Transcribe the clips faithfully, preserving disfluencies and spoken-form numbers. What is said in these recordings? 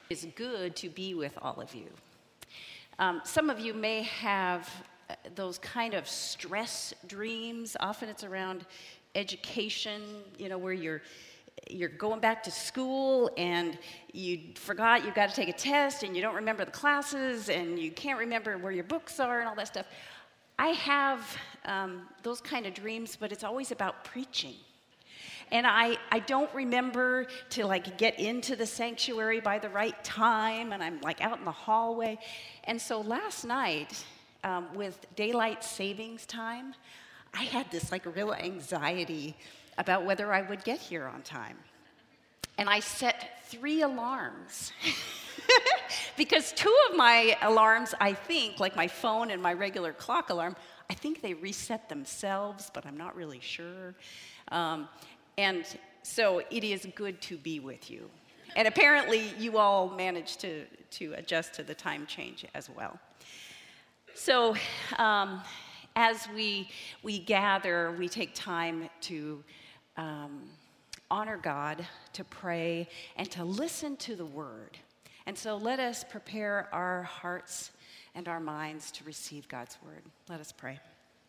It's good to be with all of you. Um, some of you may have uh, those kind of stress dreams. Often it's around education, you know, where you're you're going back to school and you forgot you've got to take a test and you don't remember the classes and you can't remember where your books are and all that stuff. I have um, those kind of dreams, but it's always about preaching. And I, I don't remember to like get into the sanctuary by the right time, and I'm like out in the hallway. And so last night, um, with daylight savings time, I had this like real anxiety about whether I would get here on time. And I set three alarms. Because two of my alarms, I think, like my phone and my regular clock alarm, I think they reset themselves, but I'm not really sure. Um, And so it is good to be with you. And apparently you all managed to, to adjust to the time change as well. So um, as we, we gather, we take time to um, honor God, to pray, and to listen to the word. And so let us prepare our hearts and our minds to receive God's word. Let us pray.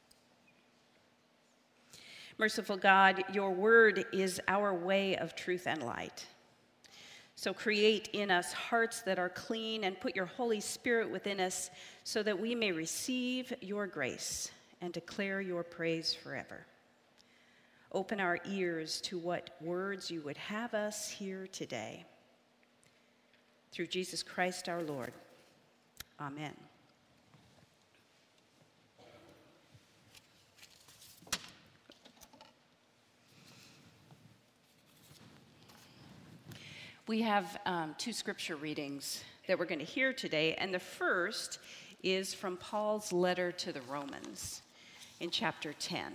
Merciful God, your word is our way of truth and light. So create in us hearts that are clean and put your Holy Spirit within us so that we may receive your grace and declare your praise forever. Open our ears to what words you would have us hear today. Through Jesus Christ our Lord. Amen. We have um, two scripture readings that we're going to hear today, and the first is from Paul's letter to the Romans in chapter ten.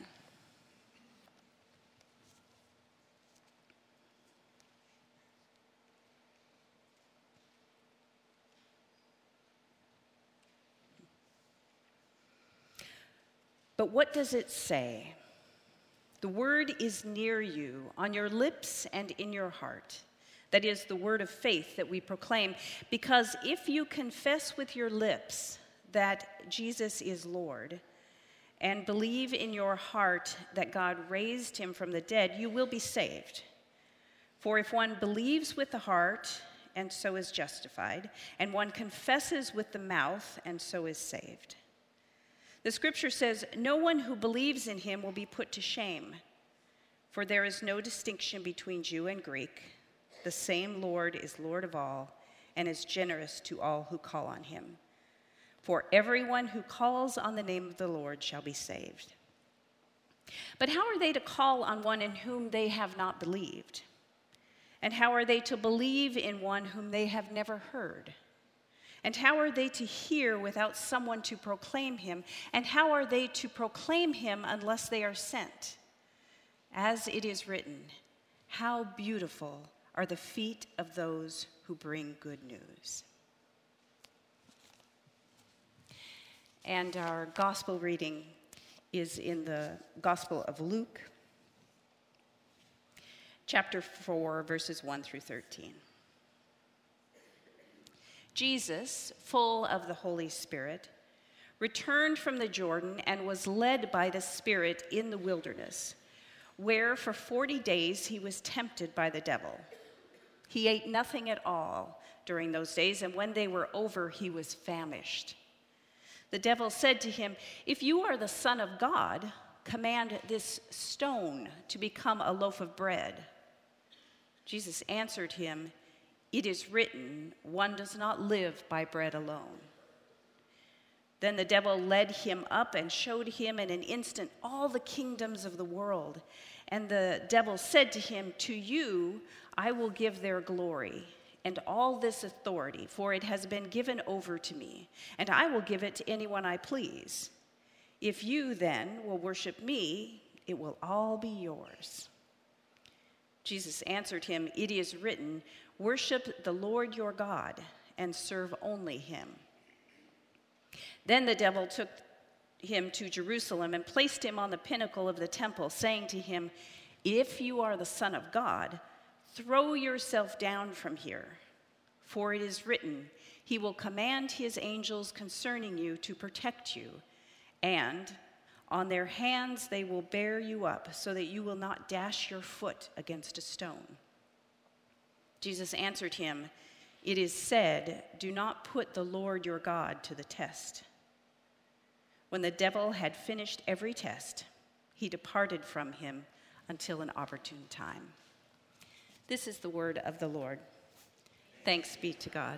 But what does it say? The word is near you, on your lips and in your heart. That is the word of faith that we proclaim, because if you confess with your lips that Jesus is Lord and believe in your heart that God raised him from the dead, you will be saved. For if one believes with the heart and so is justified, and one confesses with the mouth and so is saved. The scripture says, no one who believes in him will be put to shame, for there is no distinction between Jew and Greek. The same Lord is Lord of all and is generous to all who call on him. For everyone who calls on the name of the Lord shall be saved. But how are they to call on one in whom they have not believed? And how are they to believe in one whom they have never heard? And how are they to hear without someone to proclaim him? And how are they to proclaim him unless they are sent? As it is written, how beautiful are the feet of those who bring good news. And our gospel reading is in the Gospel of Luke, chapter four, verses one through thirteen. Jesus, full of the Holy Spirit, returned from the Jordan and was led by the Spirit in the wilderness, where for forty days he was tempted by the devil. He ate nothing at all during those days, and when they were over, he was famished. The devil said to him, if you are the Son of God, command this stone to become a loaf of bread. Jesus answered him, it is written, one does not live by bread alone. Then the devil led him up and showed him in an instant all the kingdoms of the world. And the devil said to him, to you I will give their glory and all this authority, for it has been given over to me, and I will give it to anyone I please. If you then will worship me, it will all be yours. Jesus answered him, it is written, worship the Lord your God and serve only him. Then the devil took him to Jerusalem and placed him on the pinnacle of the temple, saying to him, if you are the Son of God, throw yourself down from here. For it is written, he will command his angels concerning you to protect you, and on their hands they will bear you up, so that you will not dash your foot against a stone. Jesus answered him, it is said, do not put the Lord your God to the test. When the devil had finished every test, he departed from him until an opportune time. This is the word of the Lord. Thanks be to God.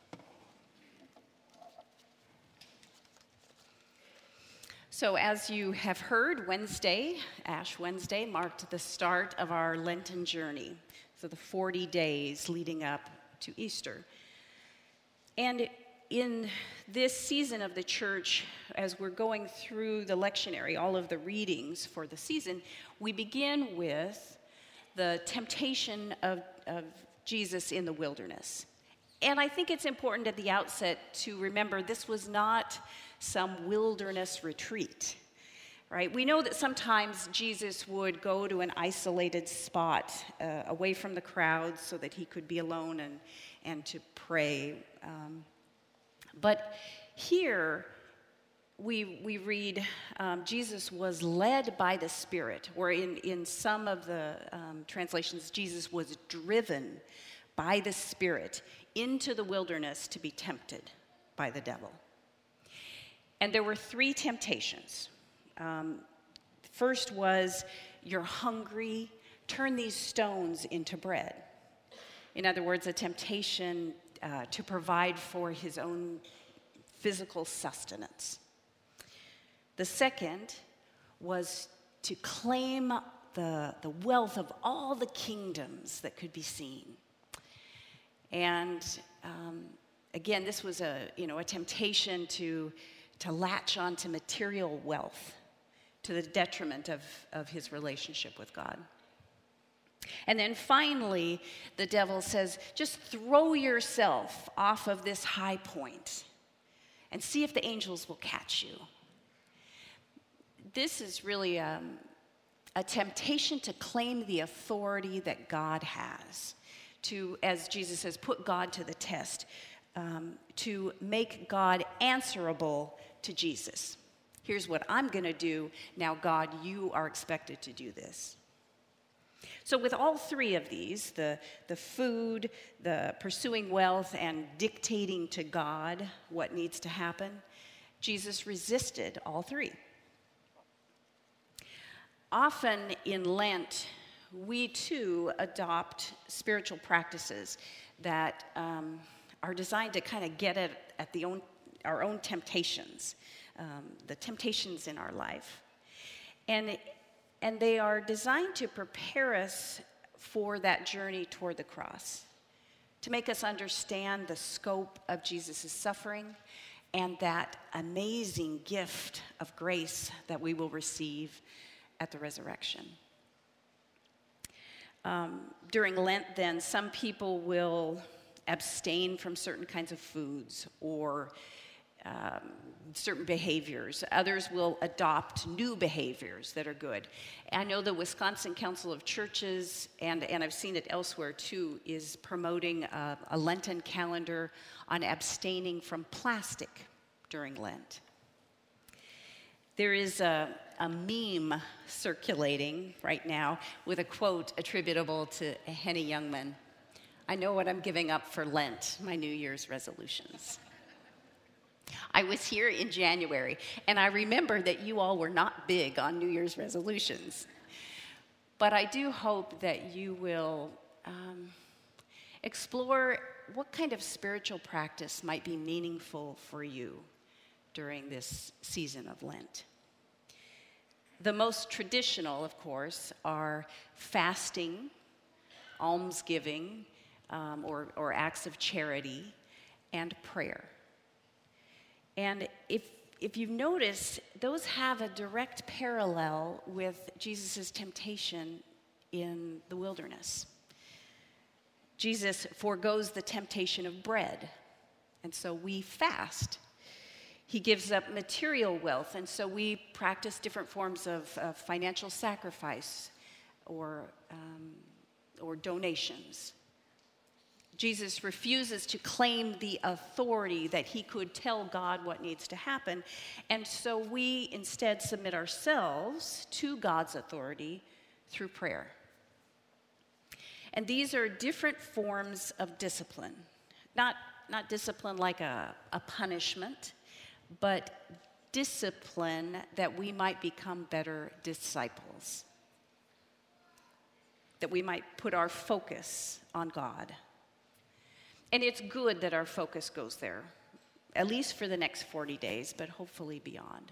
So as you have heard, Wednesday, Ash Wednesday, marked the start of our Lenten journey. So the forty days leading up to Easter. And in this season of the church, as we're going through the lectionary, all of the readings for the season, we begin with the temptation of, of Jesus in the wilderness. And I think it's important at the outset to remember this was not some wilderness retreat, right? We know that sometimes Jesus would go to an isolated spot uh, away from the crowds so that he could be alone and, and to pray. Um, but here we, we read um, Jesus was led by the Spirit, or in, in some of the um, translations, Jesus was driven by the Spirit into the wilderness to be tempted by the devil. And there were three temptations. Um, first was, you're hungry, turn these stones into bread. In other words, a temptation uh, to provide for his own physical sustenance. The second was to claim the, the wealth of all the kingdoms that could be seen. And um, again, this was a, you know, a temptation to, to latch onto material wealth to the detriment of, of his relationship with God. And then finally, the devil says, just throw yourself off of this high point and see if the angels will catch you. This is really um, a temptation to claim the authority that God has, to, as Jesus says, put God to the test, um, to make God answerable to Jesus. Here's what I'm going to do. Now, God, you are expected to do this. So with all three of these, the, the food, the pursuing wealth, and dictating to God what needs to happen, Jesus resisted all three. Often in Lent, we too adopt spiritual practices that um, are designed to kind of get at, at the own, our own temptations, um, the temptations in our life. And, and they are designed to prepare us for that journey toward the cross, to make us understand the scope of Jesus' suffering and that amazing gift of grace that we will receive at the resurrection. Um, during Lent, then, some people will abstain from certain kinds of foods or um, certain behaviors. Others will adopt new behaviors that are good. I know the Wisconsin Council of Churches, and, and I've seen it elsewhere too, is promoting a, a Lenten calendar on abstaining from plastic during Lent. There is a, a meme circulating right now with a quote attributable to Henny Youngman. I know what I'm giving up for Lent, my New Year's resolutions. I was here in January, and I remember that you all were not big on New Year's resolutions. But I do hope that you will um, explore what kind of spiritual practice might be meaningful for you during this season of Lent. The most traditional, of course, are fasting, almsgiving, um, or, or acts of charity, and prayer. And if, if you notice, those have a direct parallel with Jesus' temptation in the wilderness. Jesus forgoes the temptation of bread, and so we fast. He gives up material wealth, and so we practice different forms of, of financial sacrifice or, um, or donations. Jesus refuses to claim the authority that he could tell God what needs to happen. And so we instead submit ourselves to God's authority through prayer. And these are different forms of discipline. Not, not discipline like a, a punishment, but discipline that we might become better disciples. That we might put our focus on God. And it's good that our focus goes there, at least for the next forty days, but hopefully beyond.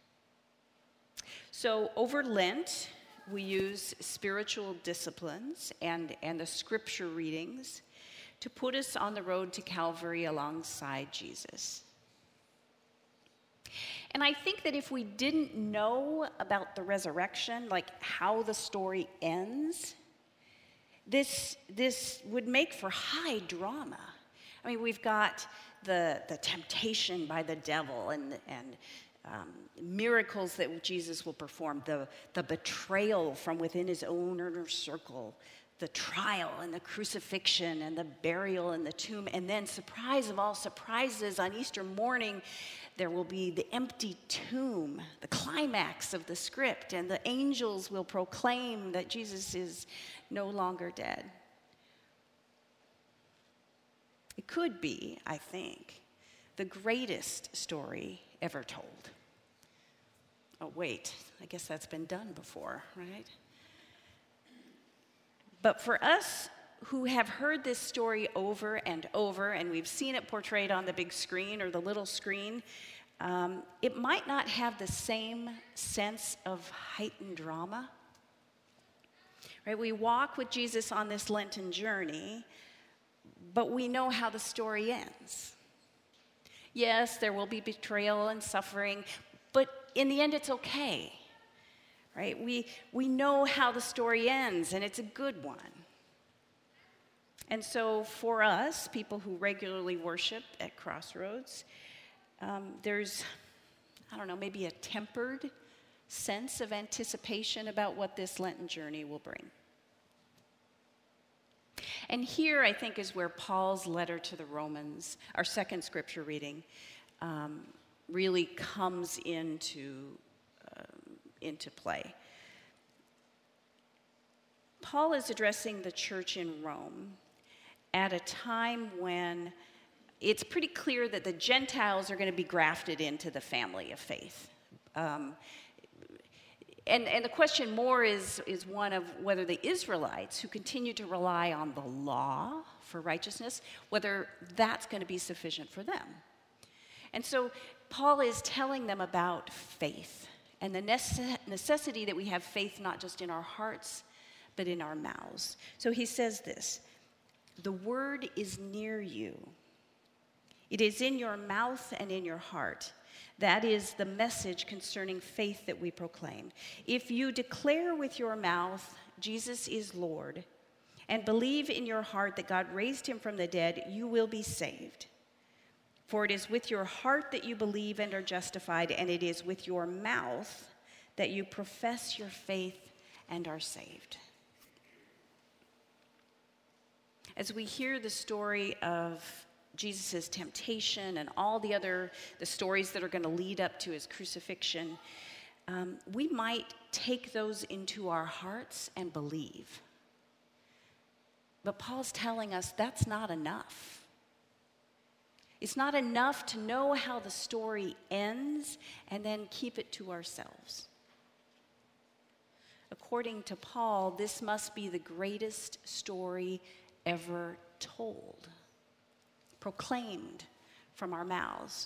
So over Lent, we use spiritual disciplines and, and the scripture readings to put us on the road to Calvary alongside Jesus. And I think that if we didn't know about the resurrection, like how the story ends, This, this would make for high drama. I mean, we've got the, the temptation by the devil and, and um, miracles that Jesus will perform, the, the betrayal from within his own inner circle, the trial and the crucifixion and the burial in the tomb, and then, surprise of all surprises, on Easter morning, there will be the empty tomb, the climax of the script, and the angels will proclaim that Jesus is no longer dead. It could be, I think, the greatest story ever told. Oh, wait, I guess that's been done before, right? But for us who have heard this story over and over, and we've seen it portrayed on the big screen or the little screen, um, it might not have the same sense of heightened drama. Right? We walk with Jesus on this Lenten journey, but we know how the story ends. Yes, there will be betrayal and suffering, but in the end, it's okay. Right? We, we know how the story ends, and it's a good one. And so for us, people who regularly worship at Crossroads, um, there's, I don't know, maybe a tempered sense of anticipation about what this Lenten journey will bring. And here, I think, is where Paul's letter to the Romans, our second scripture reading, um, really comes into, um, into play. Paul is addressing the church in Rome at a time when it's pretty clear that the Gentiles are going to be grafted into the family of faith. Um, and, and the question more is, is one of whether the Israelites, who continue to rely on the law for righteousness, whether that's going to be sufficient for them. And so Paul is telling them about faith and the necess- necessity that we have faith not just in our hearts, but in our mouths. So he says this, "The word is near you. It is in your mouth and in your heart. That is the message concerning faith that we proclaim. If you declare with your mouth, Jesus is Lord, and believe in your heart that God raised him from the dead, you will be saved. For it is with your heart that you believe and are justified, and it is with your mouth that you profess your faith and are saved." As we hear the story of Jesus' temptation and all the other, the stories that are going to lead up to his crucifixion, um, we might take those into our hearts and believe. But Paul's telling us that's not enough. It's not enough to know how the story ends and then keep it to ourselves. According to Paul, this must be the greatest story ever told, proclaimed from our mouths.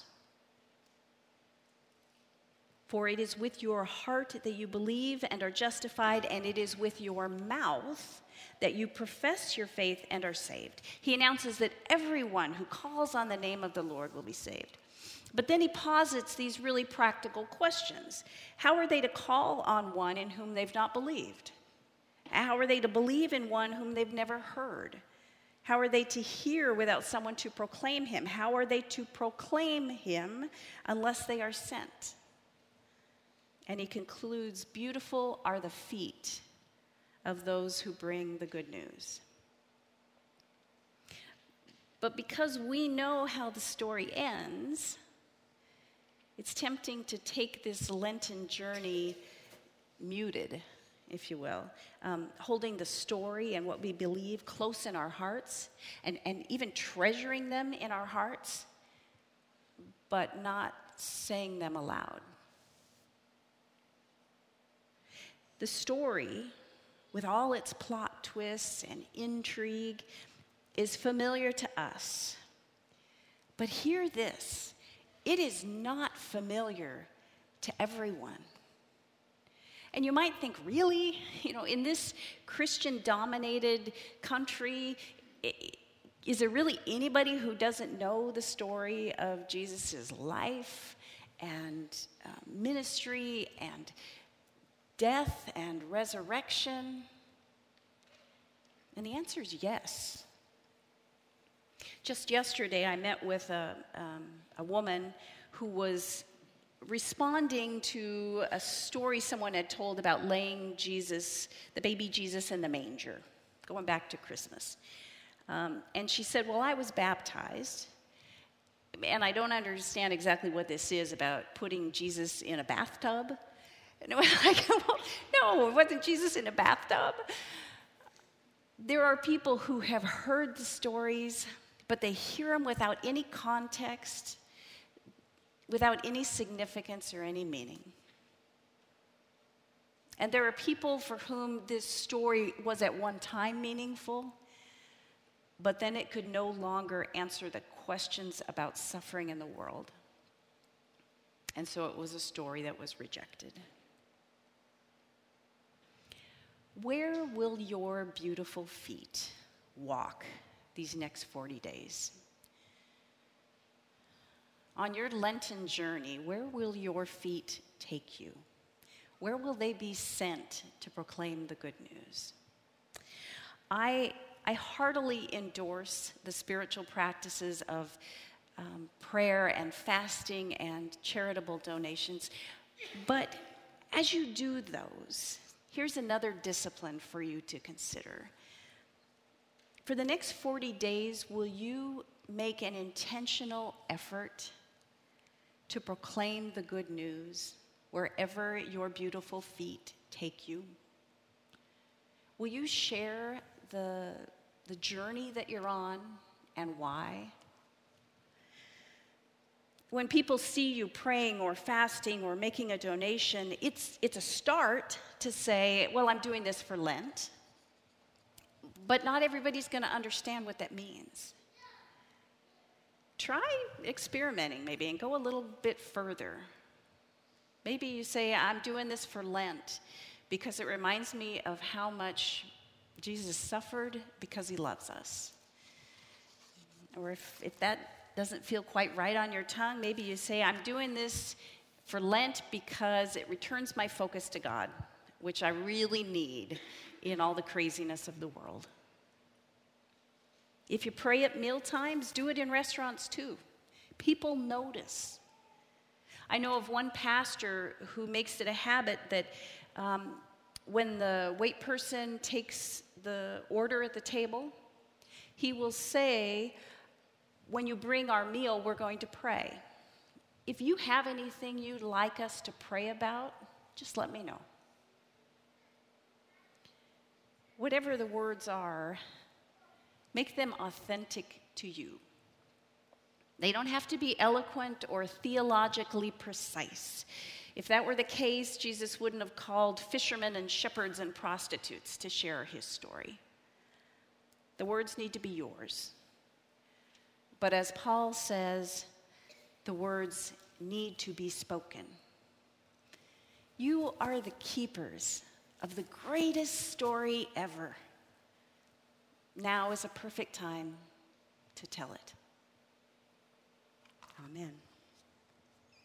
For it is with your heart that you believe and are justified, and it is with your mouth that you profess your faith and are saved. He announces that everyone who calls on the name of the Lord will be saved. But then he posits these really practical questions. How are they to call on one in whom they've not believed? How are they to believe in one whom they've never heard? How are they to hear without someone to proclaim him? How are they to proclaim him unless they are sent? And he concludes, beautiful are the feet of those who bring the good news. But because we know how the story ends, it's tempting to take this Lenten journey muted, if you will, um, holding the story and what we believe close in our hearts, and, and even treasuring them in our hearts, but not saying them aloud. The story, with all its plot twists and intrigue, is familiar to us. But hear this, it is not familiar to everyone. And you might think, really? You know, in this Christian-dominated country, is there really anybody who doesn't know the story of Jesus' life and uh, ministry and death and resurrection? And the answer is yes. Just yesterday, I met with a, um, a woman who was responding to a story someone had told about laying Jesus, the baby Jesus, in the manger, going back to Christmas. Um, and she said, well, I was baptized, and I don't understand exactly what this is about putting Jesus in a bathtub. And I was like, well, no, wasn't Jesus in a bathtub? There are people who have heard the stories, but they hear them without any context, without any significance or any meaning. And there are people for whom this story was at one time meaningful, but then it could no longer answer the questions about suffering in the world. And so it was a story that was rejected. Where will your beautiful feet walk these next forty days? On your Lenten journey, where will your feet take you? Where will they be sent to proclaim the good news? I, I heartily endorse the spiritual practices of um, prayer and fasting and charitable donations, but as you do those, here's another discipline for you to consider. For the next forty days, will you make an intentional effort to proclaim the good news wherever your beautiful feet take you? Will you share the, the journey that you're on and why? When people see you praying or fasting or making a donation, it's, it's a start to say, well, I'm doing this for Lent. But not everybody's going to understand what that means. Try experimenting maybe and go a little bit further. Maybe you say, I'm doing this for Lent because it reminds me of how much Jesus suffered because he loves us. Or if, if that doesn't feel quite right on your tongue, maybe you say, I'm doing this for Lent because it returns my focus to God, which I really need in all the craziness of the world. If you pray at meal times, do it in restaurants too. People notice. I know of one pastor who makes it a habit that um, when the wait person takes the order at the table, he will say, when you bring our meal, we're going to pray. If you have anything you'd like us to pray about, just let me know. Whatever the words are, make them authentic to you. They don't have to be eloquent or theologically precise. If that were the case, Jesus wouldn't have called fishermen and shepherds and prostitutes to share his story. The words need to be yours. But as Paul says, the words need to be spoken. You are the keepers of the greatest story ever. Now is a perfect time to tell it. Amen.